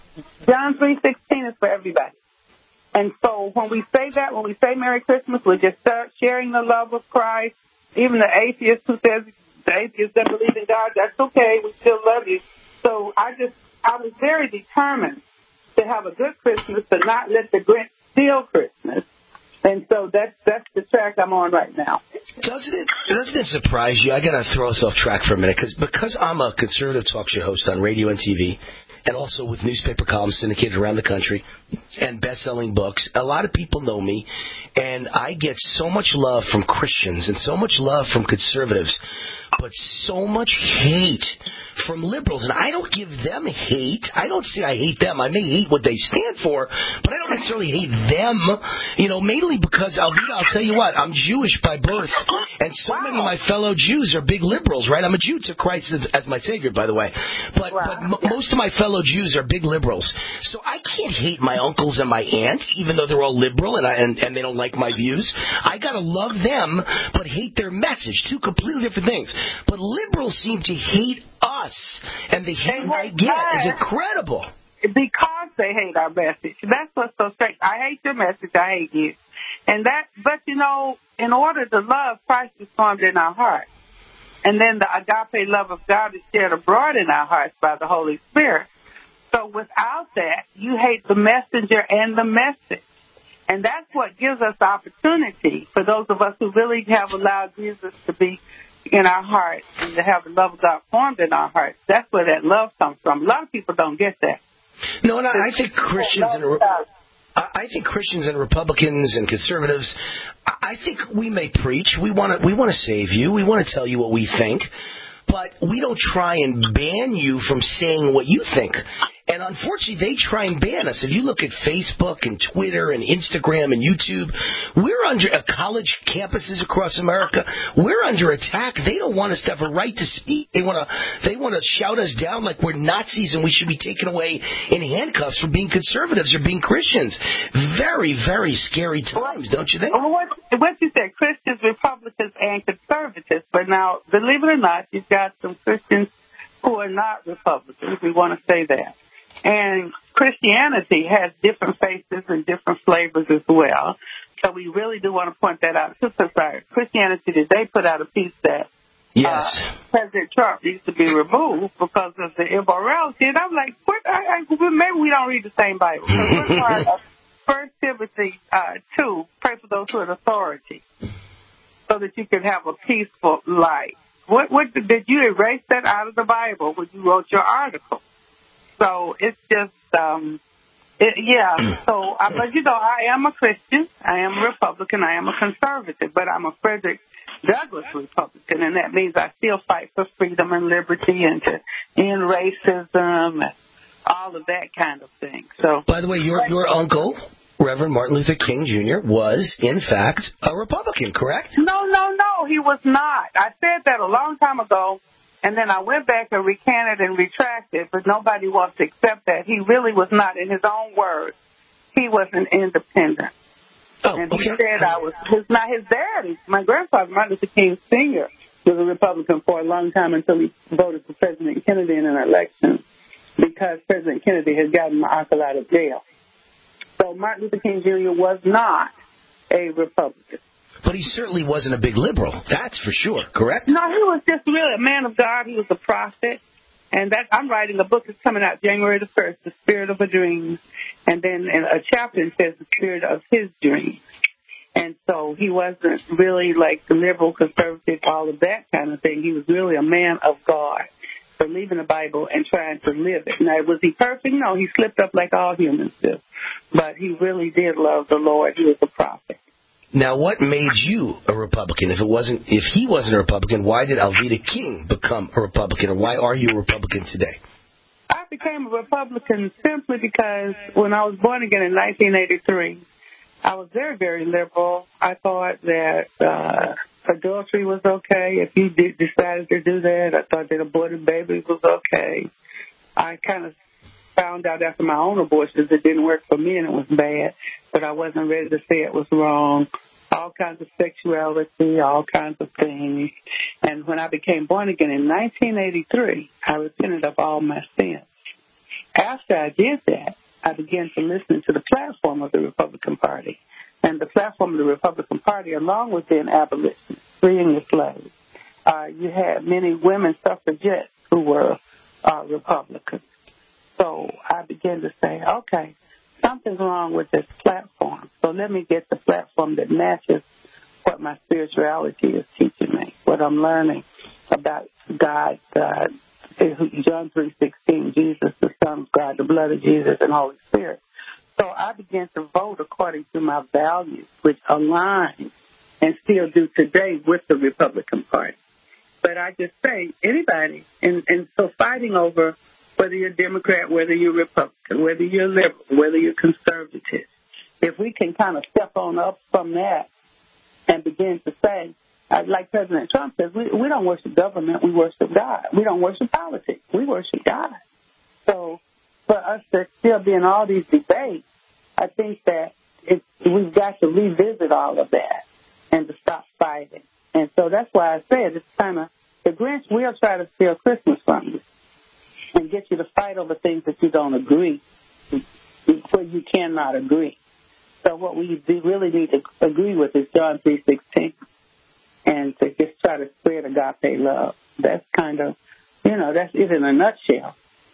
John 3:16 is for everybody. And so when we say that, when we say Merry Christmas, we just start sharing the love of Christ. Even the atheist who says the atheist doesn't believe in God, that's okay. We still love you. So I was very determined to have a good Christmas, to not let the Grinch steal Christmas. And so that's the track I'm on right now. Doesn't it surprise you? I got to throw us off track for a minute because I'm a conservative talk show host on radio and TV, and also with newspaper columns syndicated around the country and best-selling books. A lot of people know me, and I get so much love from Christians and so much love from conservatives, but so much hate from liberals. And I don't give them hate. I don't say I hate them. I may hate what they stand for, but I don't necessarily hate them, mainly because, I'll tell you what, I'm Jewish by birth, and so many of my fellow Jews are big liberals, right? I'm a Jew to Christ as my Savior, by the way. But most of my fellow Jews are big liberals. So I can't hate my uncles and my aunts, even though they're all liberal and they don't like my views. I got to love them, but hate their message. Two completely different things. But liberals seem to hate us, and the hate I get is incredible. Because they hate our message. That's what's so strange. I hate your message. I hate you. But in order to love, Christ is formed in our hearts. And then the agape love of God is shared abroad in our hearts by the Holy Spirit. So without that, you hate the messenger and the message. And that's what gives us opportunity for those of us who really have allowed Jesus to be in our hearts and to have the love of God formed in our hearts. That's where that love comes from. A lot of people don't get that. No, and I think Christians and Republicans and conservatives, I think we may preach. We want to save you. We want to tell you what we think. But we don't try and ban you from saying what you think. And unfortunately, they try and ban us. If you look at Facebook and Twitter and Instagram and YouTube, we're under college campuses across America. We're under attack. They don't want us to have a right to speak. They want to shout us down like we're Nazis and we should be taken away in handcuffs for being conservatives or being Christians. Very, very scary times, don't you think? What you said, Christians, Republicans, and conservatives. But now, believe it or not, you've got some Christians who are not Republicans. We want to say that. And Christianity has different faces and different flavors as well. So we really do want to point that out. Christianity today put out a piece that President Trump needs to be removed because of the immorality. And I'm like, maybe we don't read the same Bible. So we're part of 1 Timothy 2, pray for those who are in authority, so that you can have a peaceful life. What did you erase that out of the Bible when you wrote your article? So it's just, So, but I am a Christian, I am a Republican, I am a conservative, but I'm a Frederick Douglass Republican, and that means I still fight for freedom and liberty and to end racism and all of that kind of thing. So, by the way, your uncle, Reverend Martin Luther King Jr., was, in fact, a Republican, correct? No, he was not. I said that a long time ago, and then I went back and recanted and retracted, but nobody wants to accept that. He really was not, in his own words. He was an independent. And he said not his dad. My grandfather, Martin Luther King Sr., was a Republican for a long time until he voted for President Kennedy in an election because President Kennedy had gotten my uncle out of jail. So Martin Luther King Jr. was not a Republican. But he certainly wasn't a big liberal. That's for sure, correct? No, he was just really a man of God. He was a prophet. And I'm writing a book that's coming out January the 1st, The Spirit of a Dream. And then in a chapter it says The Spirit of His Dream. And so he wasn't really like the liberal, conservative, all of that kind of thing. He was really a man of God, believing the Bible and trying to live it. Now, was he perfect? No, he slipped up like all humans do. But he really did love the Lord. He was a prophet. Now, what made you a Republican? If he wasn't a Republican, why did Alveda King become a Republican, or why are you a Republican today? I became a Republican simply because when I was born again in 1983, I was very, very liberal. I thought that adultery was okay. If you decided to do that, I thought that aborted babies was okay. I kind of found out after my own abortions it didn't work for me and it was bad, but I wasn't ready to say it was wrong. All kinds of sexuality, all kinds of things. And when I became born again in 1983, I repented of all my sins. After I did that, I began to listen to the platform of the Republican Party. And the platform of the Republican Party, along with the abolition, freeing the slaves, you had many women suffragettes who were Republicans. So I began to say, okay, something's wrong with this platform. So let me get the platform that matches what my spirituality is teaching me, what I'm learning about God, John 3:16, Jesus, the Son of God, the blood of Jesus, and Holy Spirit. So I began to vote according to my values, which align and still do today with the Republican Party. But I just say, anybody, and so fighting over whether you're Democrat, whether you're Republican, whether you're liberal, whether you're conservative, if we can kind of step on up from that and begin to say, like President Trump says, we don't worship government, we worship God. We don't worship politics, we worship God. So for us to still be in all these debates, I think that we've got to revisit all of that and to stop fighting. And so that's why I said it's kind of, the Grinch will try to steal Christmas from you and get you to fight over things that you don't agree, where you cannot agree. So what we really need to agree with is John 3:16, and to just try to spread agape love. That's kind of, that's it in a nutshell.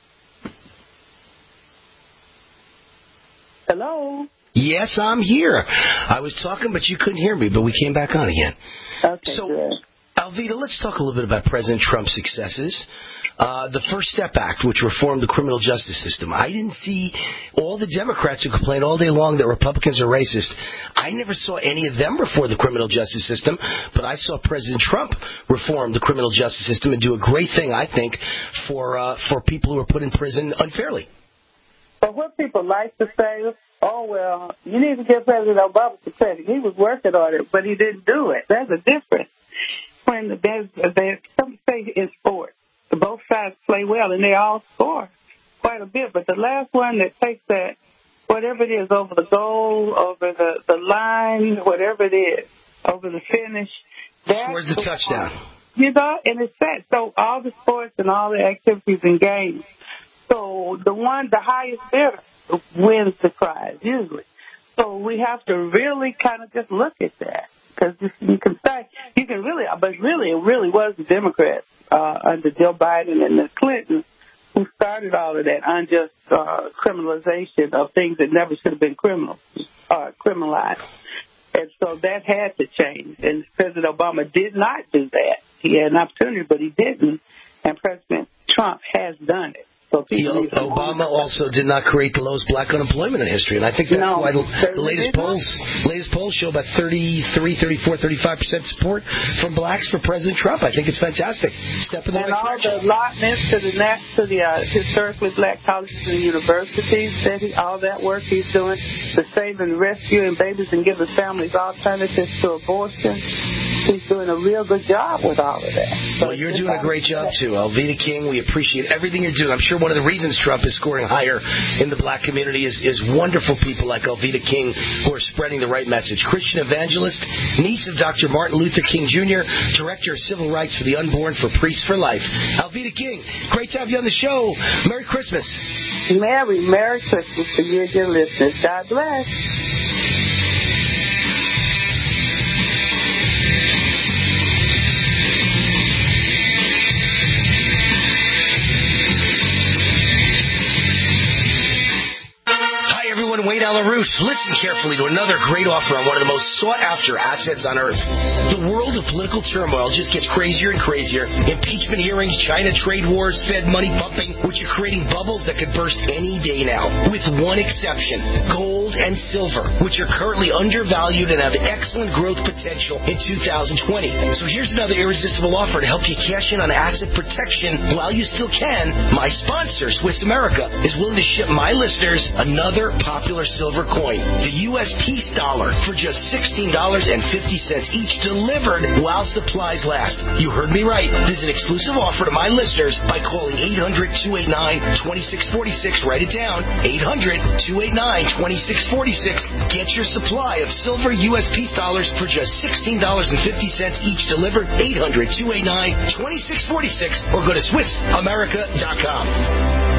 Hello? Yes, I'm here. I was talking, but you couldn't hear me, but we came back on again. Okay, so, good. Alveda, let's talk a little bit about President Trump's successes. The First Step Act, which reformed the criminal justice system. I didn't see all the Democrats who complained all day long that Republicans are racist. I never saw any of them reform the criminal justice system, but I saw President Trump reform the criminal justice system and do a great thing, I think, for people who are put in prison unfairly. But what people like to say, oh, well, you need to give President Obama some credit. He was working on it, but he didn't do it. There's a difference. When some say in sports, both sides play well, and they all score quite a bit. But the last one that takes that, whatever it is, over the goal, over the line, whatever it is, over the finish, scores the touchdown. And it's that. So all the sports and all the activities and games. So the highest bidder wins the prize usually. So we have to really kind of just look at that, because it really was the Democrats under Joe Biden and the Clintons who started all of that unjust criminalization of things that never should have been criminalized. And so that had to change. And President Obama did not do that. He had an opportunity, but he didn't. And President Trump has done it. So Obama also did not create the lowest black unemployment in history, and I think that's why the latest polls show about 35% support from blacks for President Trump. I think it's fantastic. Step in the right direction. And all the allotments to the historically black colleges and universities, all that work he's doing, the saving, rescuing babies and giving families alternatives to abortion. He's doing a real good job with all of that. Well, you're doing a great job, too. Alveda King, we appreciate everything you're doing. I'm sure one of the reasons Trump is scoring higher in the black community is wonderful people like Alveda King who are spreading the right message. Christian evangelist, niece of Dr. Martin Luther King Jr., Director of Civil Rights for the Unborn for Priests for Life. Alveda King, great to have you on the show. Merry Christmas. Merry Christmas to you and your listeners. God bless. Wayne Alarouche, listen carefully to another great offer on one of the most sought-after assets on earth. The world of political turmoil just gets crazier and crazier. Impeachment hearings, China trade wars, Fed money pumping, which are creating bubbles that could burst any day now. With one exception, gold and silver, which are currently undervalued and have excellent growth potential in 2020. So here's another irresistible offer to help you cash in on asset protection while you still can. My sponsor, Swiss America, is willing to ship my listeners another popular silver coin, the U.S. Peace Dollar, for just $16.50 each, delivered while supplies last. You heard me right. This is an exclusive offer to my listeners by calling 800-289-2646. Write it down, 800-289-2646. Get your supply of silver U.S. Peace Dollars for just $16.50 each, delivered, 800-289-2646, or go to SwissAmerica.com.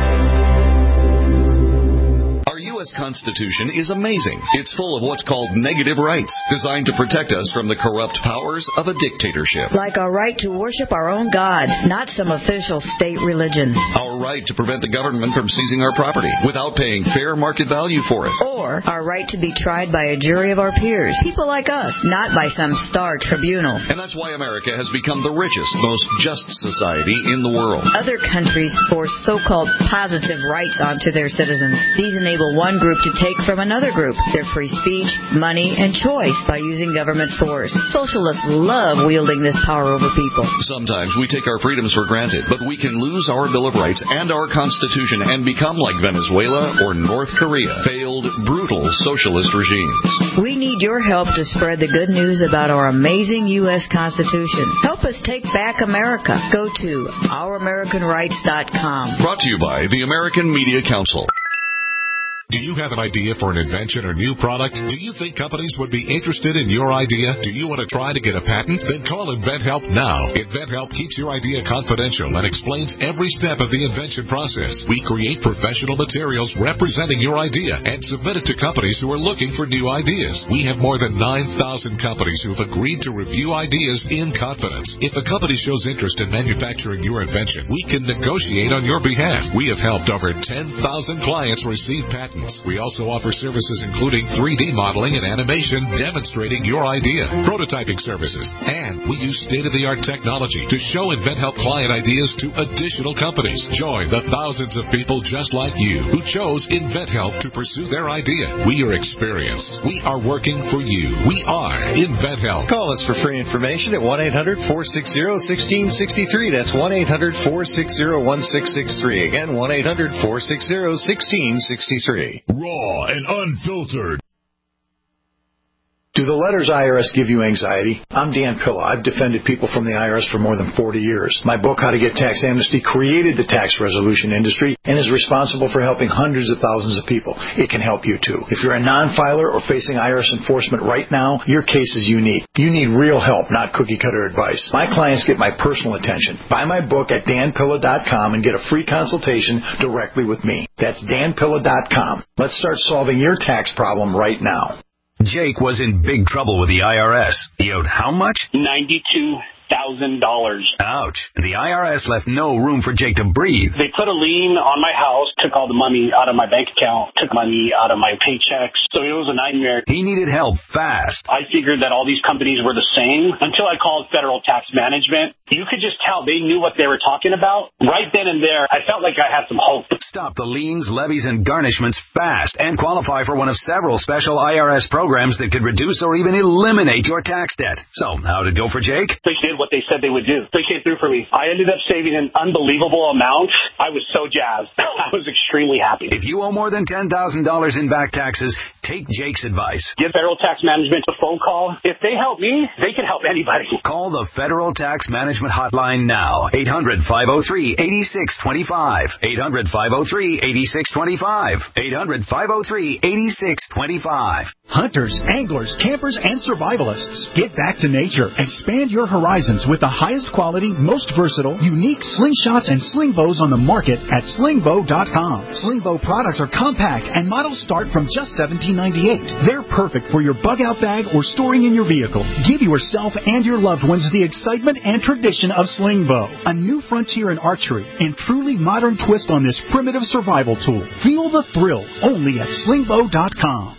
Our U.S. Constitution is amazing. It's full of what's called negative rights, designed to protect us from the corrupt powers of a dictatorship. Like our right to worship our own God, not some official state religion. Our right to prevent the government from seizing our property without paying fair market value for it. Or our right to be tried by a jury of our peers, people like us, not by some star tribunal. And that's why America has become the richest, most just society in the world. Other countries force so-called positive rights onto their citizens. These enable one group to take from another group their free speech, money, and choice by using government force. Socialists love wielding this power over people. Sometimes we take our freedoms for granted, but we can lose our Bill of Rights and our Constitution and become like Venezuela or North Korea, failed, brutal socialist regimes. We need your help to spread the good news about our amazing U.S. Constitution. Help us take back America. Go to OurAmericanRights.com. Brought to you by the American Media Council. Do you have an idea for an invention or new product? Do you think companies would be interested in your idea? Do you want to try to get a patent? Then call InventHelp now. InventHelp keeps your idea confidential and explains every step of the invention process. We create professional materials representing your idea and submit it to companies who are looking for new ideas. We have more than 9,000 companies who have agreed to review ideas in confidence. If a company shows interest in manufacturing your invention, we can negotiate on your behalf. We have helped over 10,000 clients receive patents. We also offer services including 3D modeling and animation demonstrating your idea, prototyping services, and we use state-of-the-art technology to show InventHelp client ideas to additional companies. Join the thousands of people just like you who chose InventHelp to pursue their idea. We are experienced. We are working for you. We are InventHelp. Call us for free information at 1-800-460-1663. That's 1-800-460-1663. Again, 1-800-460-1663. Raw and unfiltered. Do the letters IRS give you anxiety? I'm Dan Pilla. I've defended people from the IRS for more than 40 years. My book, How to Get Tax Amnesty, created the tax resolution industry and is responsible for helping hundreds of thousands of people. It can help you too. If you're a non-filer or facing IRS enforcement right now, your case is unique. You need real help, not cookie-cutter advice. My clients get my personal attention. Buy my book at danpilla.com and get a free consultation directly with me. That's danpilla.com. Let's start solving your tax problem right now. Jake was in big trouble with the IRS. He owed how much? $92,000. Ouch. The IRS left no room for Jake to breathe. They put a lien on my house, took all the money out of my bank account, took money out of my paychecks. So it was a nightmare. He needed help fast. I figured that all these companies were the same until I called Federal Tax Management. You could just tell they knew what they were talking about. Right then and there, I felt like I had some hope. Stop the liens, levies, and garnishments fast and qualify for one of several special IRS programs that could reduce or even eliminate your tax debt. So, how'd it go for Jake? They did what they said they would do. They came through for me. I ended up saving an unbelievable amount. I was so jazzed. I was extremely happy. If you owe more than $10,000 in back taxes, take Jake's advice. Give Federal Tax Management a phone call. If they help me, they can help anybody. Call the Federal Tax Management hotline now. 800-503-8625. 800-503-8625. 800-503-8625. Hunters, anglers, campers, and survivalists. Get back to nature. Expand your horizons with the highest quality, most versatile, unique slingshots and sling bows on the market at slingbow.com. Slingbow products are compact and models start from just $17.98. They're perfect for your bug-out bag or storing in your vehicle. Give yourself and your loved ones the excitement and tradition of Slingbow, a new frontier in archery and truly modern twist on this primitive survival tool. Feel the thrill only at slingbow.com.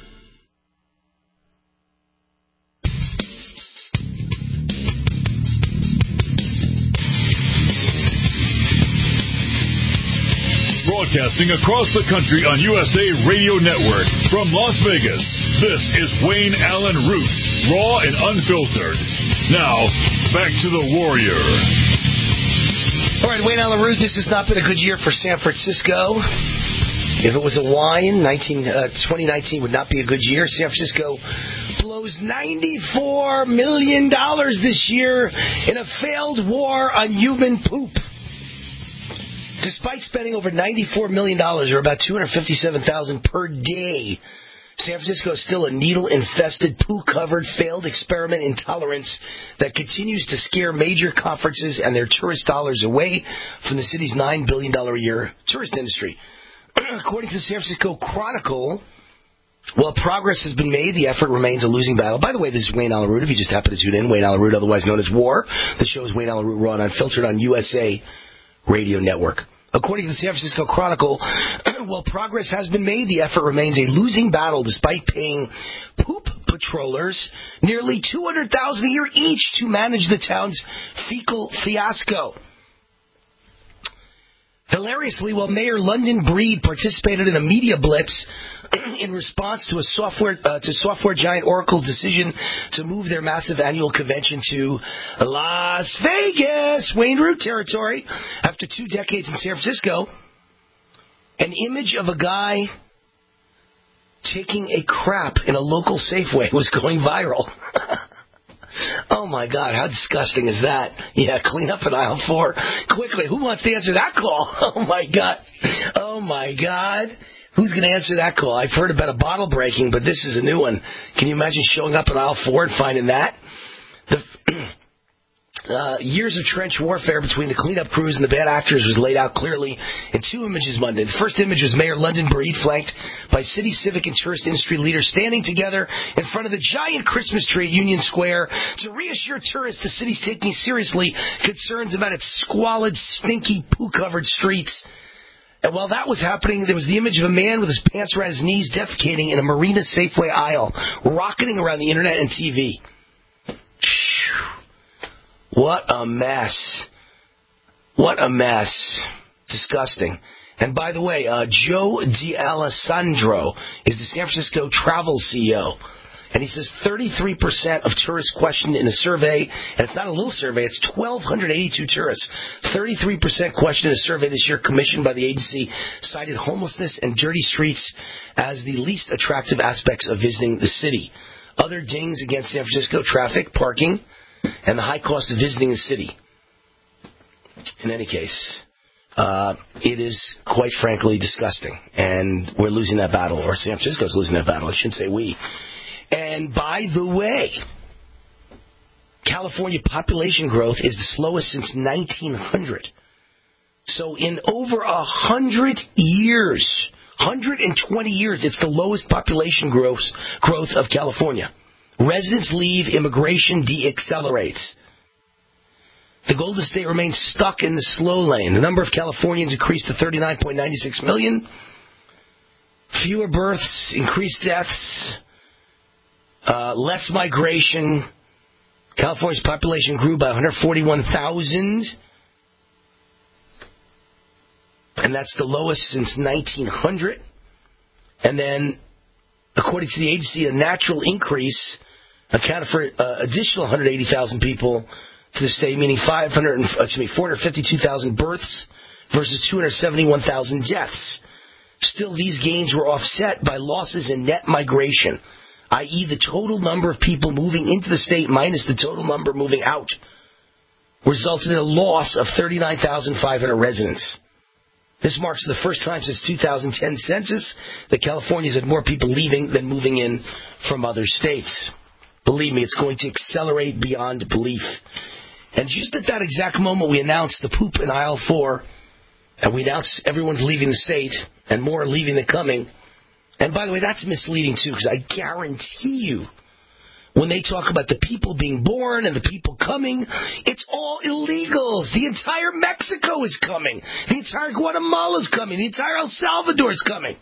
Broadcasting across the country on USA Radio Network from Las Vegas, this is Wayne Allen Root, raw and unfiltered. Now, back to the Warrior. All right, Wayne Allen Root, this has not been a good year for San Francisco. If it was a wine, 2019 would not be a good year. San Francisco blows $94 million this year in a failed war on human poop. Despite spending over $94 million, or about $257,000 per day, San Francisco is still a needle-infested, poo-covered, failed experiment in tolerance that continues to scare major conferences and their tourist dollars away from the city's $9 billion a year tourist industry. According to the San Francisco Chronicle, while progress has been made, the effort remains a losing battle. By the way, this is Wayne Allen Root. If you just happen to tune in, Wayne Allen Root, otherwise known as War. The show is Wayne Allen Root, raw and unfiltered on USA Radio Network. According to the San Francisco Chronicle, while progress has been made, the effort remains a losing battle despite paying poop patrollers nearly $200,000 a year each to manage the town's fecal fiasco. Hilariously, while Mayor London Breed participated in a media blitz in response to software giant Oracle's decision to move their massive annual convention to Las Vegas, Wayne Root territory, after 2 decades in San Francisco, an image of a guy taking a crap in a local Safeway was going viral. Oh, my God, how disgusting is that? Yeah, clean up in aisle 4. Quickly, who wants to answer that call? Oh, my God. Oh, my God. Who's going to answer that call? I've heard about a bottle breaking, but this is a new one. Can you imagine showing up in aisle 4 and finding that? Years of trench warfare between the cleanup crews and the bad actors was laid out clearly in 2 images Monday. The first image was Mayor London Breed, flanked by city civic and tourist industry leaders, standing together in front of the giant Christmas tree at Union Square to reassure tourists the city's taking seriously concerns about its squalid, stinky, poo-covered streets. And while that was happening, there was the image of a man with his pants around his knees defecating in a Marina Safeway aisle, rocketing around the internet and TV. What a mess. What a mess. Disgusting. And by the way, Joe D'Alessandro is the San Francisco travel CEO. And he says 33% of tourists questioned in a survey, and it's not a little survey, it's 1,282 tourists. 33% questioned in a survey this year commissioned by the agency cited homelessness and dirty streets as the least attractive aspects of visiting the city. other dings against San Francisco: traffic, parking, and the high cost of visiting the city. In any case, it is quite frankly disgusting, and we're losing that battle, or San Francisco's losing that battle. I shouldn't say we. And by the way, California population growth is the slowest since 1900. So in over 100 years, 120 years, it's the lowest population growth of California. Residents leave, immigration deaccelerates. The Golden State remains stuck in the slow lane. The number of Californians increased to 39.96 million. Fewer births, increased deaths, less migration. California's population grew by 141,000. And that's the lowest since 1900. And then, according to the agency, a natural increase accounted for additional 180,000 people to the state, meaning 452,000 births versus 271,000 deaths. Still, these gains were offset by losses in net migration, i.e. the total number of people moving into the state minus the total number moving out, resulted in a loss of 39,500 residents. This marks the first time since 2010 census that California's had more people leaving than moving in from other states. Believe me, it's going to accelerate beyond belief. And just at that exact moment, we announced the poop in aisle 4, and we announced everyone's leaving the state, and more are leaving than coming. And by the way, that's misleading too, because I guarantee you, when they talk about the people being born and the people coming, it's all illegals. The entire Mexico is coming. The entire Guatemala is coming. The entire El Salvador is coming.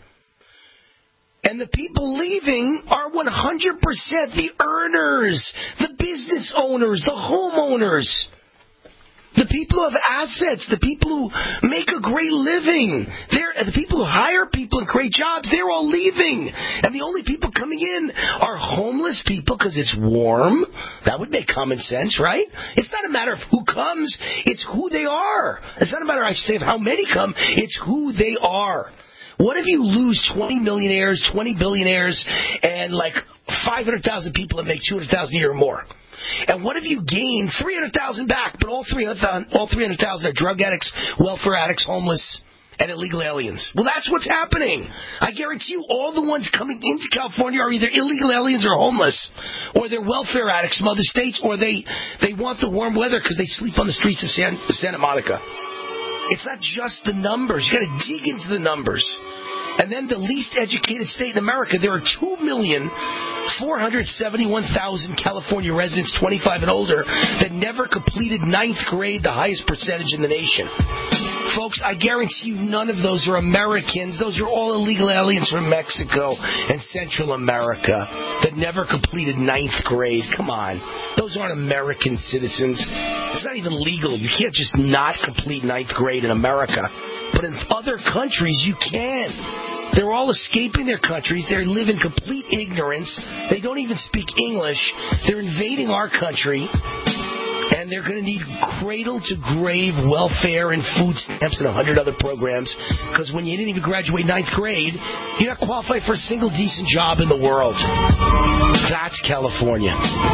And the people leaving are 100% the earners, the business owners, the homeowners, the people who have assets, the people who make a great living. The people who hire people and create jobs, they're all leaving. And the only people coming in are homeless people because it's warm. That would make common sense, right? It's not a matter of who comes, it's who they are. It's not a matter, I should say, of how many come, it's who they are. What if you lose 20 millionaires, 20 billionaires, and like 500,000 people that make 200,000 a year or more? And what if you gain 300,000 back, but all 300,000 are drug addicts, welfare addicts, homeless, and illegal aliens? Well, that's what's happening. I guarantee you all the ones coming into California are either illegal aliens or homeless, or they're welfare addicts from other states, or they want the warm weather because they sleep on the streets of Santa Monica. It's not just the numbers. You got to dig into the numbers. And then the least educated state in America, there are 2,471,000 California residents 25 and older that never completed 9th grade, the highest percentage in the nation. Folks, I guarantee you none of those are Americans. Those are all illegal aliens from Mexico and Central America that never completed 9th grade. Come on. Those aren't American citizens. It's not even legal. You can't just not complete 9th grade in America. But in other countries, you can. They're all escaping their countries. They live in complete ignorance. They don't even speak English. They're invading our country. And they're going to need cradle-to-grave welfare and food stamps and 100 other programs. Because when you didn't even graduate 9th grade, you're not qualified for a single decent job in the world. That's California.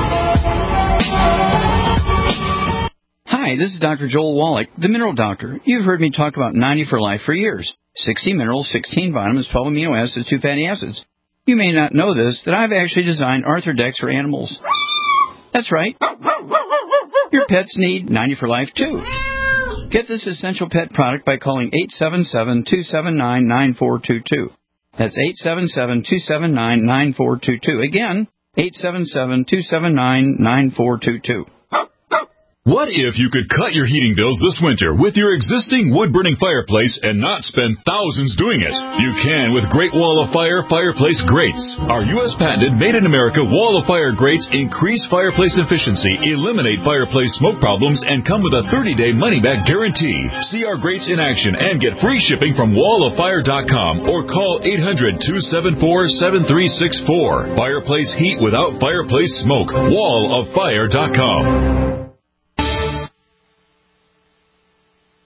Hi, this is Dr. Joel Wallach, the Mineral Doctor. You've heard me talk about 90 for Life for years. 60 minerals, 16 vitamins, 12 amino acids, 2 fatty acids. You may not know this, that I've actually designed Arthrodex for animals. That's right. Your pets need 90 for Life, too. Get this essential pet product by calling 877-279-9422. That's 877-279-9422. Again, 877-279-9422. What if you could cut your heating bills this winter with your existing wood-burning fireplace and not spend thousands doing it? You can with Great Wall of Fire fireplace grates. Our U.S. patented made-in-America Wall of Fire grates increase fireplace efficiency, eliminate fireplace smoke problems, and come with a 30-day money-back guarantee. See our grates in action and get free shipping from walloffire.com or call 800-274-7364. Fireplace heat without fireplace smoke. walloffire.com.